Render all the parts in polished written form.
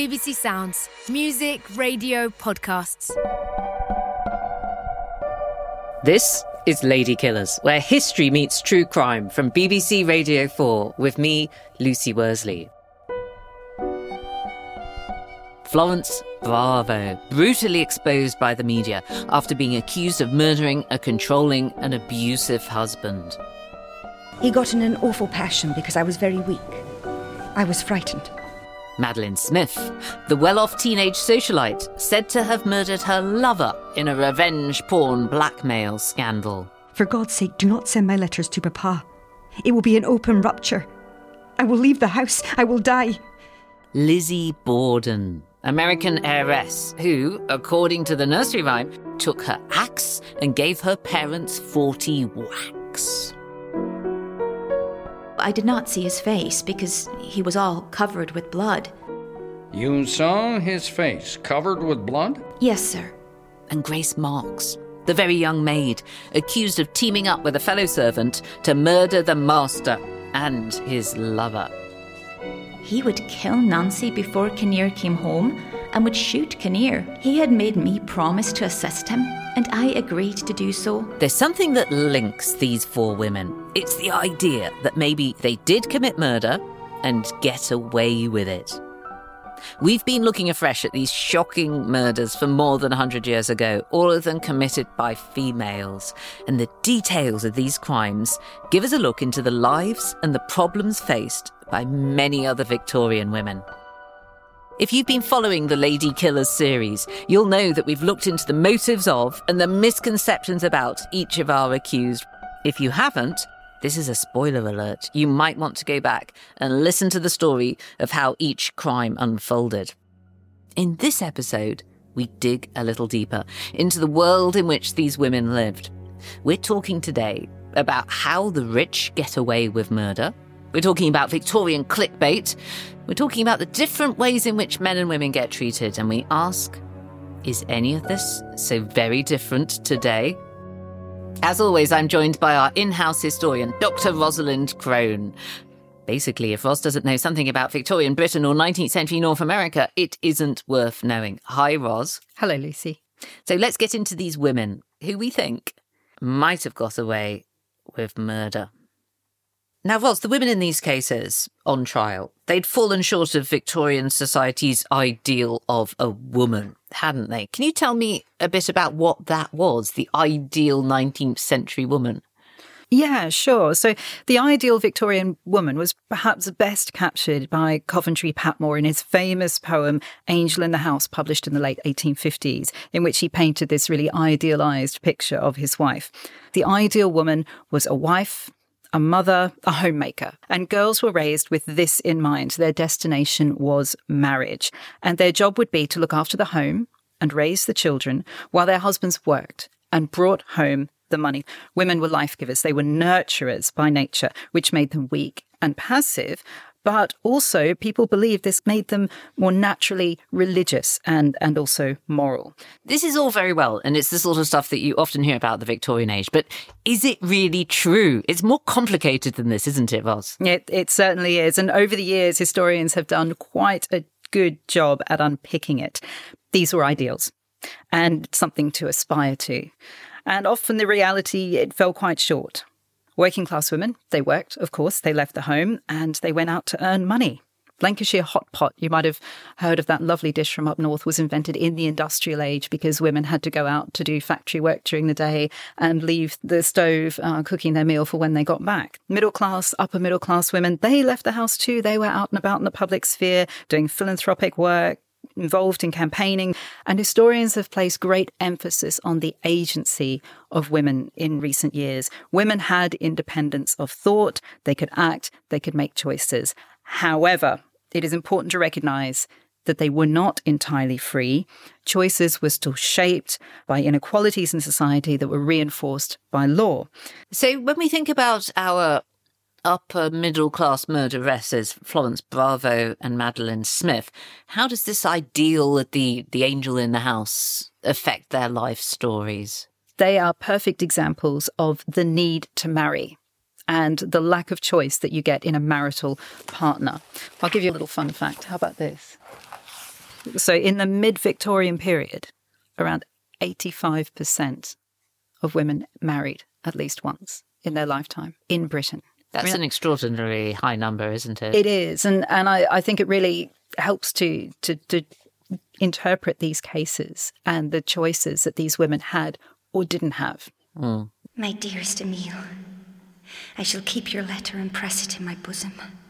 BBC Sounds. Music, radio, podcasts. This is Lady Killers, where history meets true crime, from BBC Radio 4 with me, Lucy Worsley. Florence Bravo, brutally exposed by the media after being accused of murdering a controlling and abusive husband. He got in an awful passion because I was very weak. I was frightened. Madeleine Smith, the well-off teenage socialite, said to have murdered her lover in a revenge porn blackmail scandal. For God's sake, do not send my letters to Papa. It will be an open rupture. I will leave the house. I will die. Lizzie Borden, American heiress who, according to the nursery rhyme, took her axe and gave her parents 40 whacks. I did not see his face because he was all covered with blood. You saw his face covered with blood? Yes, sir. And Grace Marks, the very young maid, accused of teaming up with a fellow servant to murder the master and his lover. He would kill Nancy before Kinnear came home and would shoot Kinnear. He had made me promise to assist him, and I agreed to do so. There's something that links these four women. It's the idea that maybe they did commit murder and get away with it. We've been looking afresh at these shocking murders from more than 100 years ago, all of them committed by females. And the details of these crimes give us a look into the lives and the problems faced by many other Victorian women. If you've been following the Lady Killers series, you'll know that we've looked into the motives of and the misconceptions about each of our accused. If you haven't, this is a spoiler alert. You might want to go back and listen to the story of how each crime unfolded. In this episode, we dig a little deeper into the world in which these women lived. We're talking today about how the rich get away with murder. We're talking about Victorian clickbait. We're talking about the different ways in which men and women get treated. And we ask, is any of this so very different today? As always, I'm joined by our in-house historian, Dr. Rosalind Crone. Basically, if Ros doesn't know something about Victorian Britain or 19th century North America, it isn't worth knowing. Hi, Ros. Hello, Lucy. So let's get into these women who we think might have got away with murder. Now, Ros, the women in these cases on trial, they'd fallen short of Victorian society's ideal of a woman, hadn't they? Can you tell me a bit about what that was, the ideal 19th century woman? Yeah, sure. So the ideal Victorian woman was perhaps best captured by Coventry Patmore in his famous poem Angel in the House, published in the late 1850s, in which he painted this really idealised picture of his wife. The ideal woman was a wife, a mother, a homemaker. And girls were raised with this in mind. Their destination was marriage. And their job would be to look after the home and raise the children while their husbands worked and brought home the money. Women were life givers. They were nurturers by nature, which made them weak and passive. But also people believed this made them more naturally religious and also moral. This is all very well, and it's the sort of stuff that you often hear about the Victorian age, but is it really true? It's more complicated than this, isn't it, Ros? It certainly is. And over the years, historians have done quite a good job at unpicking it. These were ideals and something to aspire to. And often the reality, it fell quite short. Working class women, they worked, of course, they left the home and they went out to earn money. Lancashire hot pot, you might have heard of that lovely dish from up north, was invented in the industrial age because women had to go out to do factory work during the day and leave the stove cooking their meal for when they got back. Middle class, upper middle class women, they left the house too. They were out and about in the public sphere doing philanthropic work, involved in campaigning, and historians have placed great emphasis on the agency of women in recent years. Women had independence of thought, they could act, they could make choices. However, it is important to recognise that they were not entirely free. Choices were still shaped by inequalities in society that were reinforced by law. So when we think about our upper middle class murderesses, Florence Bravo and Madeleine Smith, how does this ideal of the angel in the house affect their life stories? They are perfect examples of the need to marry and the lack of choice that you get in a marital partner. I'll give you a little fun fact. How about this? So in the mid-Victorian period, around 85% of women married at least once in their lifetime in Britain. That's an extraordinarily high number, isn't it? It is. And I think it really helps to interpret these cases and the choices that these women had or didn't have. Mm. My dearest Emile, I shall keep your letter and press it in my bosom.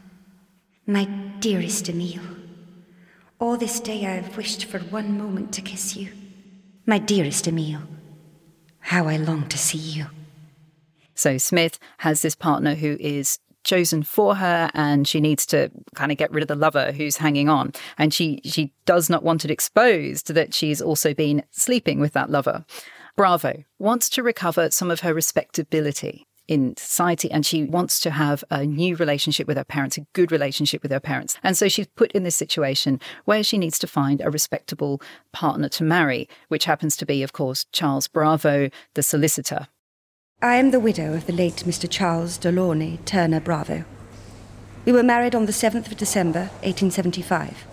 My dearest Emile, all this day I have wished for one moment to kiss you. My dearest Emile, how I long to see you. So Smith has this partner who is chosen for her, and she needs to kind of get rid of the lover who's hanging on. And she does not want it exposed that she's also been sleeping with that lover. Bravo wants to recover some of her respectability in society, and she wants to have a new relationship with her parents, a good relationship with her parents. And so she's put in this situation where she needs to find a respectable partner to marry, which happens to be, of course, Charles Bravo, the solicitor. I am the widow of the late Mr. Charles Delaunay Turner Bravo. We were married on the 7th of December, 1875.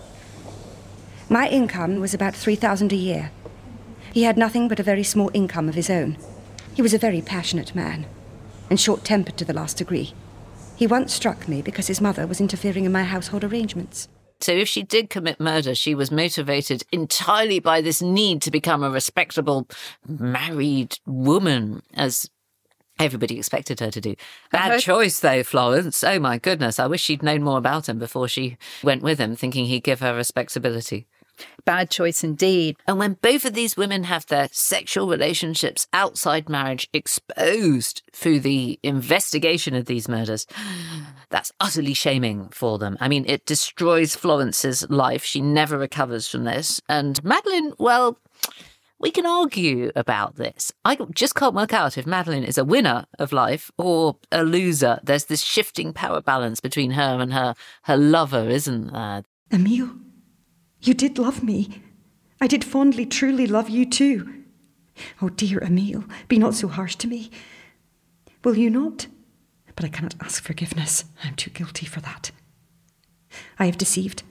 My income was about £3,000 a year. He had nothing but a very small income of his own. He was a very passionate man, and short-tempered to the last degree. He once struck me because his mother was interfering in my household arrangements. So if she did commit murder, she was motivated entirely by this need to become a respectable married woman, as everybody expected her to do. Bad choice, though, Florence. Oh, my goodness. I wish she'd known more about him before she went with him, thinking he'd give her respectability. Bad choice indeed. And when both of these women have their sexual relationships outside marriage exposed through the investigation of these murders, that's utterly shaming for them. I mean, it destroys Florence's life. She never recovers from this. And Madeleine, well, we can argue about this. I just can't work out if Madeleine is a winner of life or a loser. There's this shifting power balance between her and her lover, isn't there? Emile, you did love me. I did fondly, truly love you too. Oh, dear Emile, be not so harsh to me. Will you not? But I cannot ask forgiveness. I'm too guilty for that. I have deceived.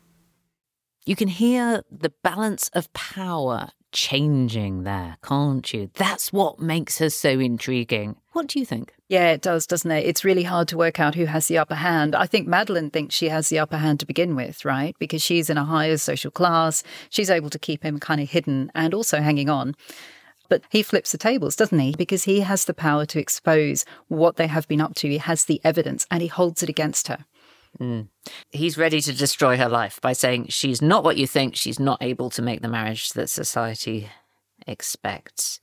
You can hear the balance of power changing there, can't you? That's what makes her so intriguing. What do you think? Yeah, it does, doesn't it? It's really hard to work out who has the upper hand. I think Madeleine thinks she has the upper hand to begin with, right? Because she's in a higher social class. She's able to keep him kind of hidden and also hanging on. But he flips the tables, doesn't he? Because he has the power to expose what they have been up to. He has the evidence and he holds it against her. Mm. He's ready to destroy her life by saying she's not what you think, she's not able to make the marriage that society expects.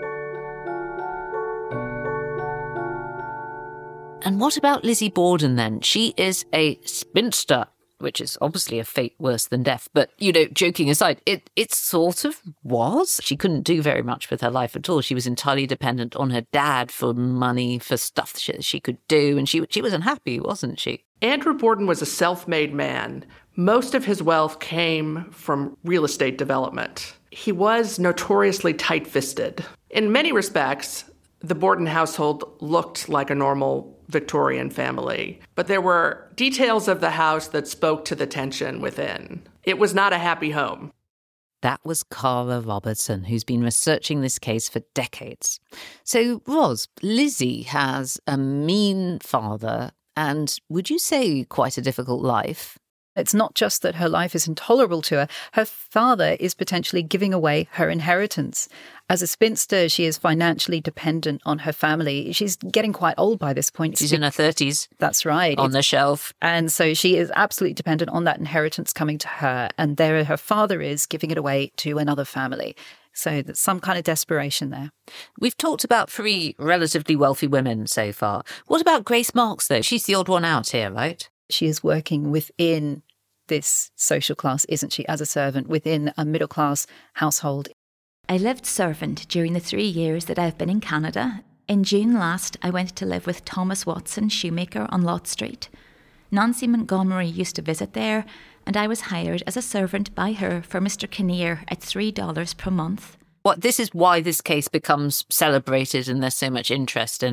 And what about Lizzie Borden then? She is a spinster, which is obviously a fate worse than death. But, you know, joking aside, it sort of was. She couldn't do very much with her life at all. She was entirely dependent on her dad for money, for stuff she could do. And she was unhappy, wasn't she? Andrew Borden was a self-made man. Most of his wealth came from real estate development. He was notoriously tight-fisted. In many respects, the Borden household looked like a normal Victorian family, but there were details of the house that spoke to the tension within. It was not a happy home. That was Cara Robertson, who's been researching this case for decades. So, Ros, Lizzie has a mean father and, would you say, quite a difficult life? It's not just that her life is intolerable to her. Her father is potentially giving away her inheritance. As a spinster, she is financially dependent on her family. She's getting quite old by this point. She's in her 30s. That's right. On the shelf. And so she is absolutely dependent on that inheritance coming to her. And there her father is giving it away to another family. So there's some kind of desperation there. We've talked about 3 relatively wealthy women so far. What about Grace Marks, though? She's the odd one out here, right? She is working within this social class, isn't she, as a servant within a middle-class household. I lived servant during the 3 years that I've been in Canada. In June last, I went to live with Thomas Watson, shoemaker on Lot Street. Nancy Montgomery used to visit there, and I was hired as a servant by her for Mr. Kinnear at $3 per month. This is why this case becomes celebrated and there's so much interest in it.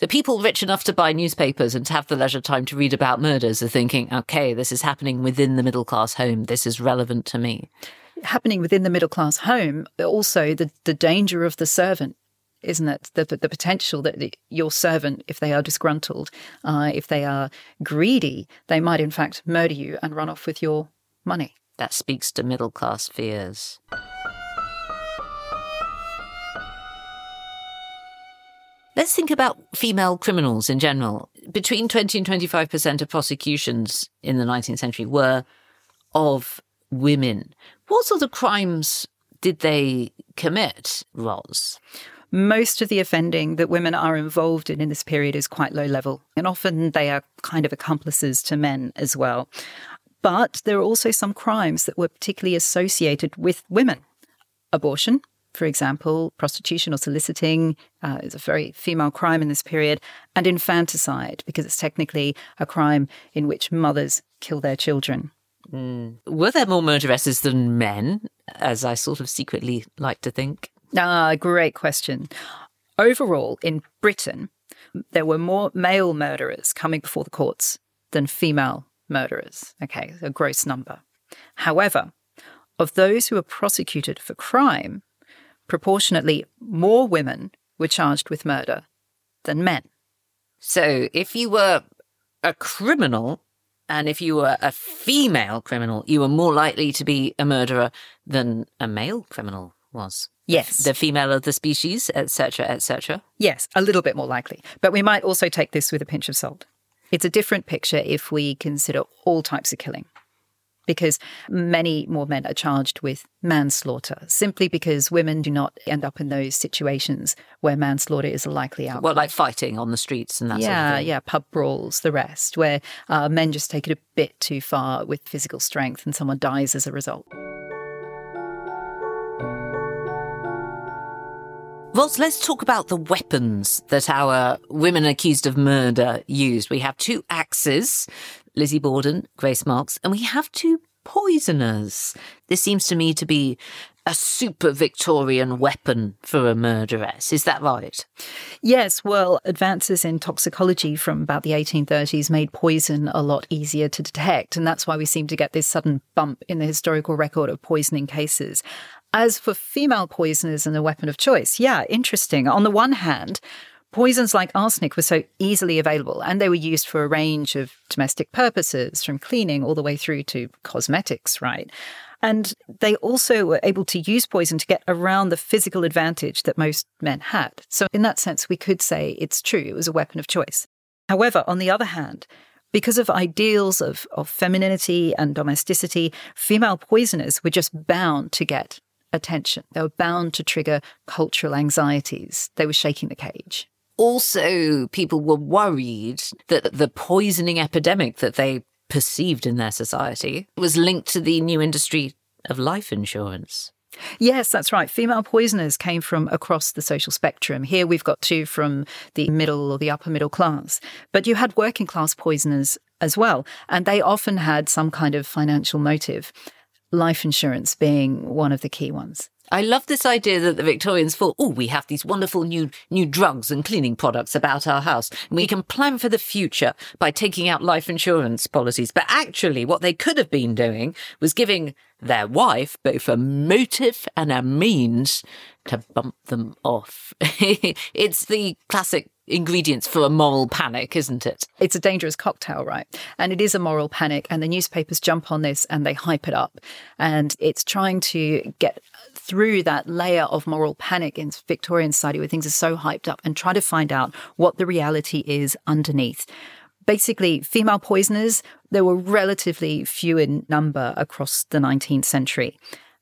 The people rich enough to buy newspapers and to have the leisure time to read about murders are thinking, okay, this is happening within the middle-class home. This is relevant to me. Happening within the middle-class home, also the danger of the servant, isn't it? The potential that your servant, if they are disgruntled, if they are greedy, they might in fact murder you and run off with your money. That speaks to middle-class fears. Let's think about female criminals in general. Between 20 and 25% of prosecutions in the 19th century were of women. What sort of crimes did they commit, Ros? Most of the offending that women are involved in this period is quite low level, and often they are kind of accomplices to men as well. But there are also some crimes that were particularly associated with women. Abortion, for example, prostitution or soliciting is a very female crime in this period, and infanticide, because it's technically a crime in which mothers kill their children. Were there more murderesses than men, as I sort of secretly like to think? Great question. Overall, in Britain, there were more male murderers coming before the courts than female murderers. Okay, a gross number. However, of those who were prosecuted for crime, proportionately more women were charged with murder than men. So if you were a criminal, and if you were a female criminal, you were more likely to be a murderer than a male criminal was. Yes. The female of the species, etc., etc. Yes, a little bit more likely. But we might also take this with a pinch of salt. It's a different picture if we consider all types of killing, because many more men are charged with manslaughter, simply because women do not end up in those situations where manslaughter is a likely outcome. Well, like fighting on the streets and that sort of thing. Yeah, pub brawls, the rest, where men just take it a bit too far with physical strength and someone dies as a result. Ros, let's talk about the weapons that our women accused of murder used. We have 2 axes, Lizzie Borden, Grace Marks, and we have 2 poisoners. This seems to me to be a super Victorian weapon for a murderess. Is that right? Yes, well, advances in toxicology from about the 1830s made poison a lot easier to detect, and that's why we seem to get this sudden bump in the historical record of poisoning cases. As for female poisoners and a weapon of choice, yeah, interesting. On the one hand, poisons like arsenic were so easily available, and they were used for a range of domestic purposes, from cleaning all the way through to cosmetics, right? And they also were able to use poison to get around the physical advantage that most men had. So in that sense, we could say it's true, it was a weapon of choice. However, on the other hand, because of ideals of femininity and domesticity, female poisoners were just bound to get attention. They were bound to trigger cultural anxieties. They were shaking the cage. Also, people were worried that the poisoning epidemic that they perceived in their society was linked to the new industry of life insurance. Yes, that's right. Female poisoners came from across the social spectrum. Here we've got 2 from the middle or the upper middle class. But you had working class poisoners as well, and they often had some kind of financial motive, life insurance being one of the key ones. I love this idea that the Victorians thought, we have these wonderful new drugs and cleaning products about our house. And we can plan for the future by taking out life insurance policies. But actually, what they could have been doing was giving their wife both a motive and a means to bump them off. It's the classic ingredients for a moral panic, isn't it? It's a dangerous cocktail, right? And it is a moral panic, and the newspapers jump on this and they hype it up. And it's trying to get through that layer of moral panic in Victorian society where things are so hyped up and try to find out what the reality is underneath. Basically, female poisoners, there were relatively few in number across the 19th century.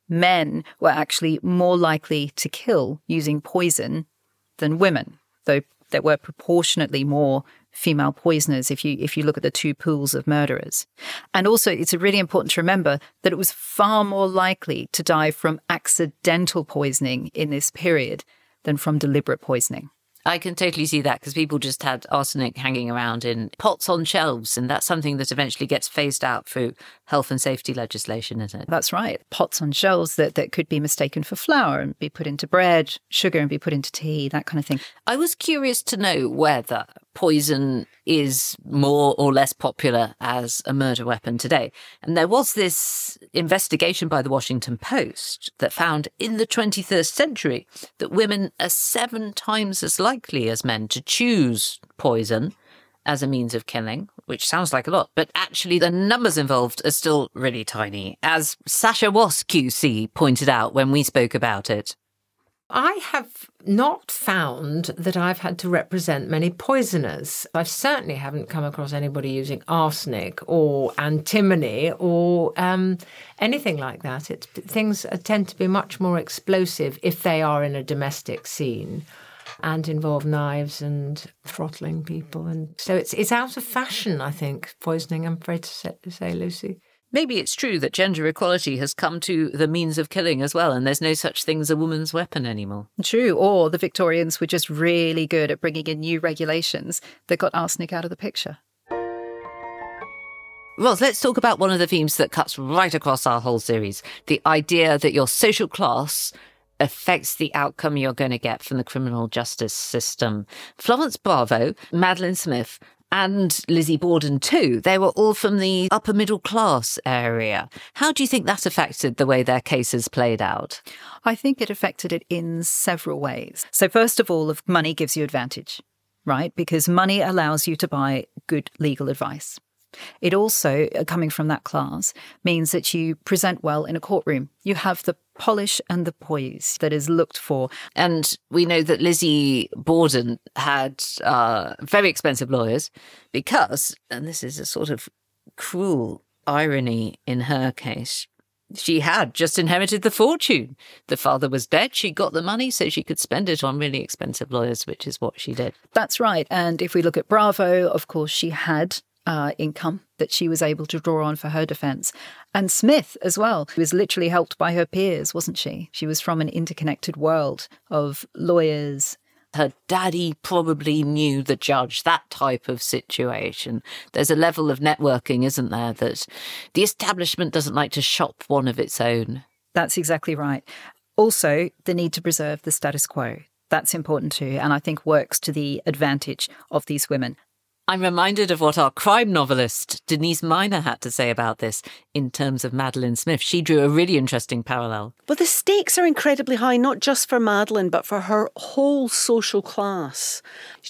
Men were actually more likely to kill using poison than women, though there were proportionately more female poisoners if you look at the 2 pools of murderers. And also, it's really important to remember that it was far more likely to die from accidental poisoning in this period than from deliberate poisoning. I can totally see that, because people just had arsenic hanging around in pots on shelves, and that's something that eventually gets phased out through health and safety legislation, isn't it? That's right. Pots on shelves that could be mistaken for flour and be put into bread, sugar and be put into tea, that kind of thing. I was curious to know whether poison is more or less popular as a murder weapon today. And there was this investigation by the Washington Post that found in the 21st century that women are 7 times as likely as men to choose poison as a means of killing, which sounds like a lot, but actually the numbers involved are still really tiny, as Sasha Wass QC pointed out when we spoke about it. I have not found that I've had to represent many poisoners. I certainly haven't come across anybody using arsenic or antimony or anything like that. Things tend to be much more explosive if they are in a domestic scene and involve knives and throttling people. And so it's out of fashion, I think, poisoning, I'm afraid to say, Lucy. Maybe it's true that gender equality has come to the means of killing as well, and there's no such thing as a woman's weapon anymore. True, or the Victorians were just really good at bringing in new regulations that got arsenic out of the picture. Ros, let's talk about one of the themes that cuts right across our whole series, the idea that your social class affects the outcome you're going to get from the criminal justice system. Florence Bravo, Madeleine Smith, and Lizzie Borden too, they were all from the upper middle class area. How do you think that affected the way their cases played out? I think it affected it in several ways. So first of all, money gives you advantage, right? Because money allows you to buy good legal advice. It also, coming from that class, means that you present well in a courtroom. You have the polish and the poise that is looked for. And we know that Lizzie Borden had very expensive lawyers because, and this is a sort of cruel irony in her case, she had just inherited the fortune. The father was dead. She got the money so she could spend it on really expensive lawyers, which is what she did. That's right. And if we look at Bravo, of course, she had income that she was able to draw on for her defence. And Smith as well, who was literally helped by her peers, wasn't she? She was from an interconnected world of lawyers. Her daddy probably knew the judge, that type of situation. There's a level of networking, isn't there, that the establishment doesn't like to shop one of its own. That's exactly right. Also, the need to preserve the status quo. That's important too, and I think works to the advantage of these women. I'm reminded of what our crime novelist Denise Miner had to say about this in terms of Madeleine Smith. She drew a really interesting parallel. Well, the stakes are incredibly high, not just for Madeleine, but for her whole social class.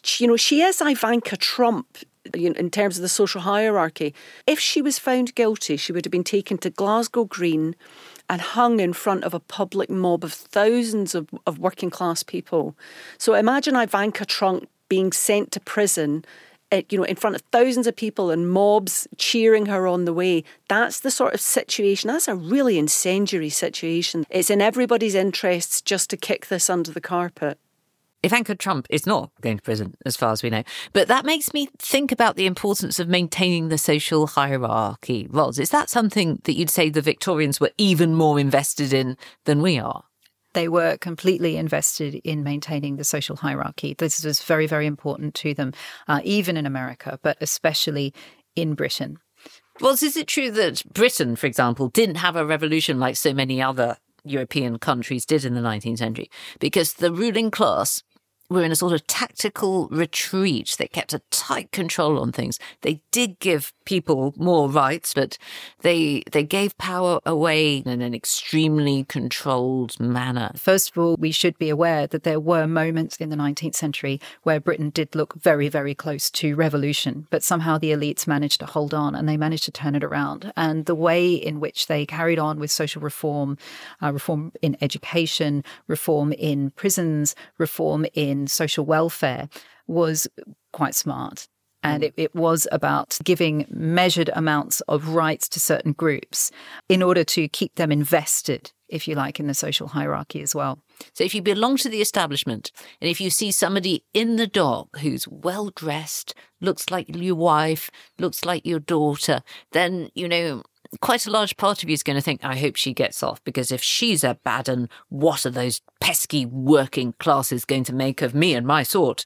She is Ivanka Trump in terms of the social hierarchy. If she was found guilty, she would have been taken to Glasgow Green and hung in front of a public mob of thousands of working class people. So imagine Ivanka Trump being sent to prison in front of thousands of people and mobs cheering her on the way. That's the sort of situation. That's a really incendiary situation. It's in everybody's interests just to kick this under the carpet. Ivanka Trump is not going to prison, as far as we know. But that makes me think about the importance of maintaining the social hierarchy. Ros, is that something that you'd say the Victorians were even more invested in than we are? They were completely invested in maintaining the social hierarchy. This was very, very important to them, even in America, but especially in Britain. Well, is it true that Britain, for example, didn't have a revolution like so many other European countries did in the 19th century? Because the ruling class were in a sort of tactical retreat. They kept a tight control on things. They did give people more rights, but they gave power away in an extremely controlled manner. First of all, we should be aware that there were moments in the 19th century where Britain did look very, very close to revolution, but somehow the elites managed to hold on and they managed to turn it around. And the way in which they carried on with social reform, reform in education, reform in prisons, reform in social welfare was quite smart. And it was about giving measured amounts of rights to certain groups in order to keep them invested, if you like, in the social hierarchy as well. So if you belong to the establishment and if you see somebody in the dock who's well-dressed, looks like your wife, looks like your daughter, then, quite a large part of you is going to think, I hope she gets off, because if she's a bad un, what are those pesky working classes going to make of me and my sort?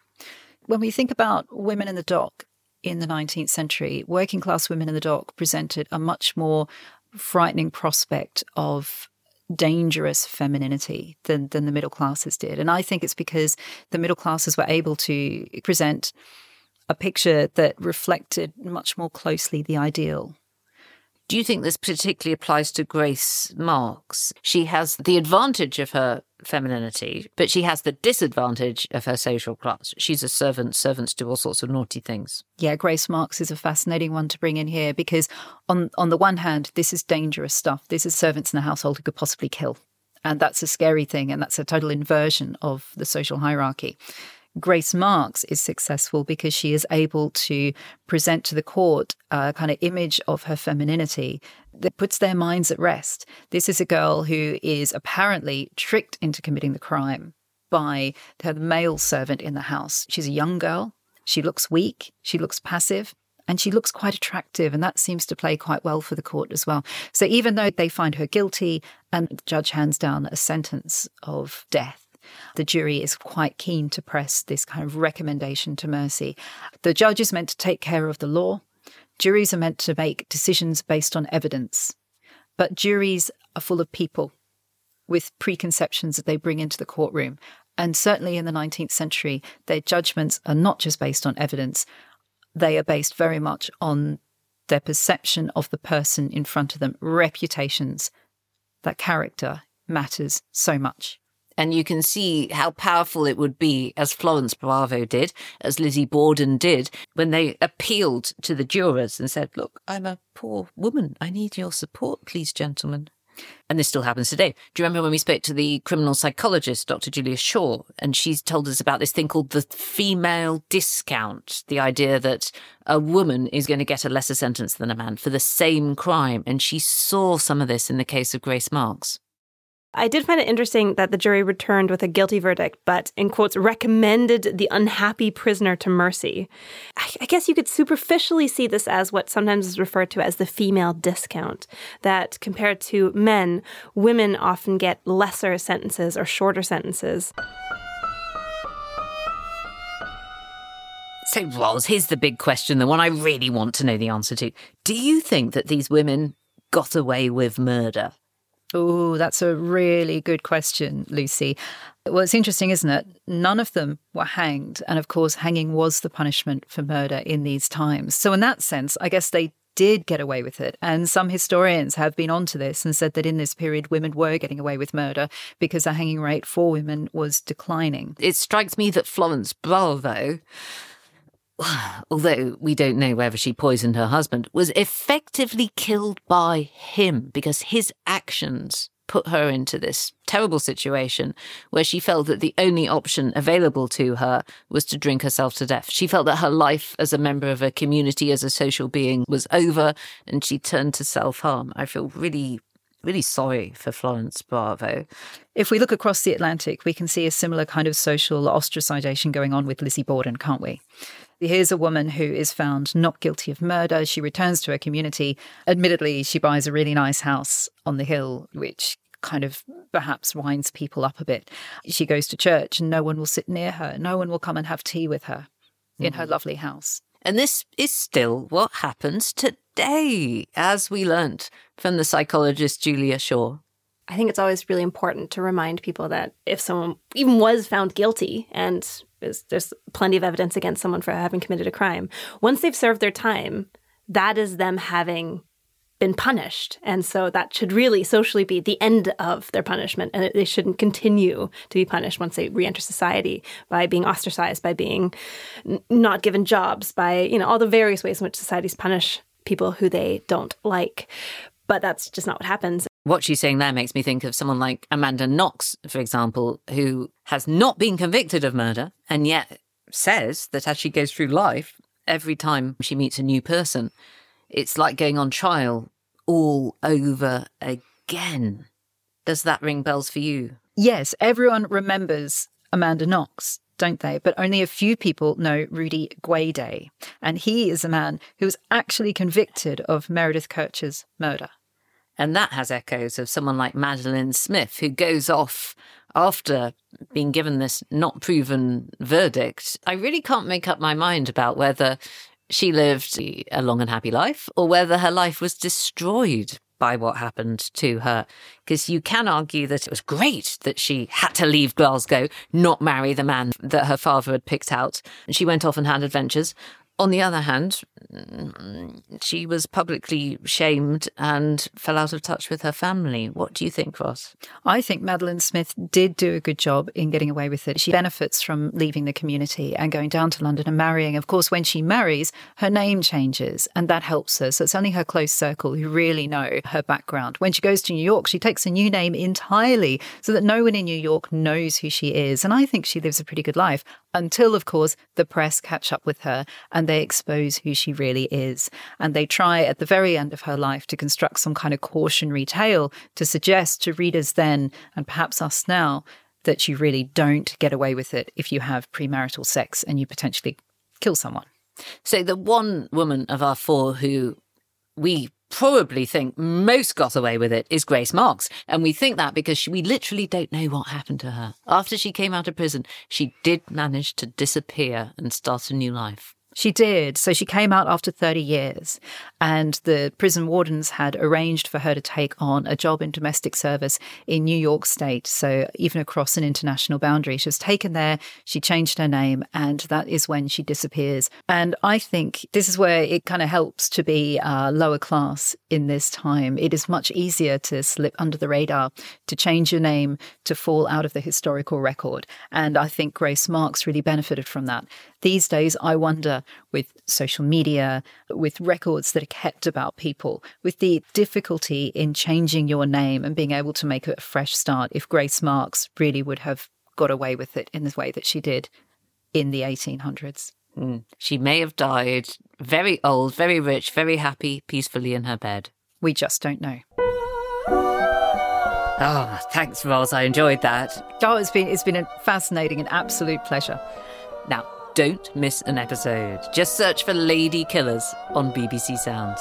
When we think about women in the dock in the 19th century, working class women in the dock presented a much more frightening prospect of dangerous femininity than the middle classes did. And I think it's because the middle classes were able to present a picture that reflected much more closely the ideal. Do you think this particularly applies to Grace Marks? She has the advantage of her femininity, but she has the disadvantage of her social class. She's a servant. Servants do all sorts of naughty things. Yeah, Grace Marks is a fascinating one to bring in here because on the one hand, this is dangerous stuff. This is servants in the household who could possibly kill. And that's a scary thing. And that's a total inversion of the social hierarchy. Grace Marks is successful because she is able to present to the court a kind of image of her femininity that puts their minds at rest. This is a girl who is apparently tricked into committing the crime by her male servant in the house. She's a young girl. She looks weak. She looks passive. And she looks quite attractive, and that seems to play quite well for the court as well. So even though they find her guilty and the judge hands down a sentence of death, the jury is quite keen to press this kind of recommendation to mercy. The judge is meant to take care of the law. Juries are meant to make decisions based on evidence. But juries are full of people with preconceptions that they bring into the courtroom. And certainly in the 19th century, their judgments are not just based on evidence. They are based very much on their perception of the person in front of them, reputations. That character matters so much. And you can see how powerful it would be, as Florence Bravo did, as Lizzie Borden did, when they appealed to the jurors and said, look, I'm a poor woman. I need your support, please, gentlemen. And this still happens today. Do you remember when we spoke to the criminal psychologist, Dr. Julia Shaw, and she's told us about this thing called the female discount, the idea that a woman is going to get a lesser sentence than a man for the same crime. And she saw some of this in the case of Grace Marks. I did find it interesting that the jury returned with a guilty verdict, but, in quotes, recommended the unhappy prisoner to mercy. I guess you could superficially see this as what sometimes is referred to as the female discount, that compared to men, women often get lesser sentences or shorter sentences. So, Roz, here's the big question, the one I really want to know the answer to. Do you think that these women got away with murder? Oh, that's a really good question, Lucy. Well, it's interesting, isn't it? None of them were hanged. And of course, hanging was the punishment for murder in these times. So in that sense, I guess they did get away with it. And some historians have been onto this and said that in this period, women were getting away with murder because the hanging rate for women was declining. It strikes me that Florence Bravo, although we don't know whether she poisoned her husband, was effectively killed by him because his actions put her into this terrible situation where she felt that the only option available to her was to drink herself to death. She felt that her life as a member of a community, as a social being, was over, and she turned to self-harm. I feel really sorry for Florence Bravo. If we look across the Atlantic, we can see a similar kind of social ostracization going on with Lizzie Borden, can't we? Here's a woman who is found not guilty of murder. She returns to her community. Admittedly, she buys a really nice house on the hill, which kind of perhaps winds people up a bit. She goes to church and no one will sit near her. No one will come and have tea with her in her lovely house. And this is still what happens today, as we learnt from the psychologist Julia Shaw. I think it's always really important to remind people that if someone even was found guilty and there's plenty of evidence against someone for having committed a crime, once they've served their time, that is them having been punished. And so that should really socially be the end of their punishment. And they shouldn't continue to be punished once they re-enter society by being ostracized, by being not given jobs, by, all the various ways in which societies punish people who they don't like. But that's just not what happens. What she's saying there makes me think of someone like Amanda Knox, for example, who has not been convicted of murder and yet says that as she goes through life, every time she meets a new person, it's like going on trial all over again. Does that ring bells for you? Yes, everyone remembers Amanda Knox. don't they? But only a few people know Rudy Guede. And he is a man who was actually convicted of Meredith Kercher's murder. And that has echoes of someone like Madeleine Smith, who goes off after being given this not proven verdict. I really can't make up my mind about whether she lived a long and happy life or whether her life was destroyed by what happened to her. Because you can argue that it was great that she had to leave Glasgow, not marry the man that her father had picked out, and she went off and had adventures. On the other hand, she was publicly shamed and fell out of touch with her family. What do you think, Ross? I think Madeleine Smith did do a good job in getting away with it. She benefits from leaving the community and going down to London and marrying. Of course, when she marries, her name changes and that helps her. So it's only her close circle who really know her background. When she goes to New York, she takes a new name entirely so that no one in New York knows who she is. And I think she lives a pretty good life until, of course, the press catch up with her and they expose who she really is. And they try at the very end of her life to construct some kind of cautionary tale to suggest to readers then, and perhaps us now, that you really don't get away with it if you have premarital sex and you potentially kill someone. So the one woman of our four who we probably think most got away with it is Grace Marks. And we think that because we literally don't know what happened to her. After she came out of prison, she did manage to disappear and start a new life. She did. So she came out after 30 years and the prison wardens had arranged for her to take on a job in domestic service in New York State. So even across an international boundary, she was taken there. She changed her name and that is when she disappears. And I think this is where it kind of helps to be lower class in this time. It is much easier to slip under the radar, to change your name, to fall out of the historical record. And I think Grace Marks really benefited from that. These days, I wonder, with social media, with records that are kept about people, with the difficulty in changing your name and being able to make a fresh start, if Grace Marks really would have got away with it in the way that she did in the 1800s. She may have died very old, very rich, very happy, peacefully in her bed. We just don't know. Ah, thanks, Roz. I enjoyed that. Oh, it's been a fascinating and absolute pleasure. Now, don't miss an episode. Just search for Lady Killers on BBC Sounds.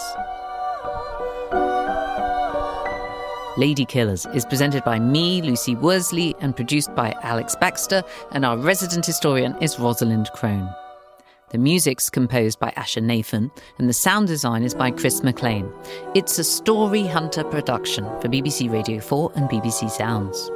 Lady Killers is presented by me, Lucy Worsley, and produced by Alex Baxter, and our resident historian is Rosalind Crone. The music's composed by Asher Nathan, and the sound design is by Chris McLean. It's a Story Hunter production for BBC Radio 4 and BBC Sounds.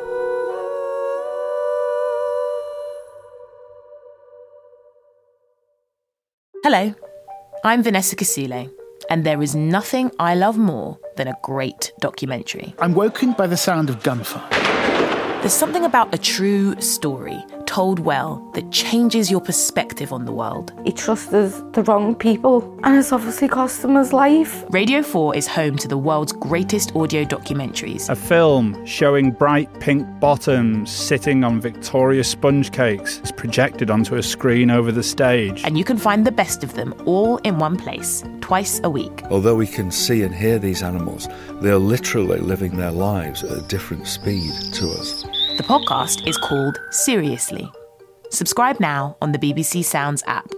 Hello, I'm Vanessa Casile, and there is nothing I love more than a great documentary. I'm woken by the sound of gunfire. There's something about a true story told well that changes your perspective on the world. He trusted the wrong people and it's obviously cost him his life. Radio 4 is home to the world's greatest audio documentaries. A film showing bright pink bottoms sitting on Victoria sponge cakes is projected onto a screen over the stage. And you can find the best of them all in one place, twice a week. Although we can see and hear these animals, they are literally living their lives at a different speed to us. The podcast is called Seriously. Subscribe now on the BBC Sounds app.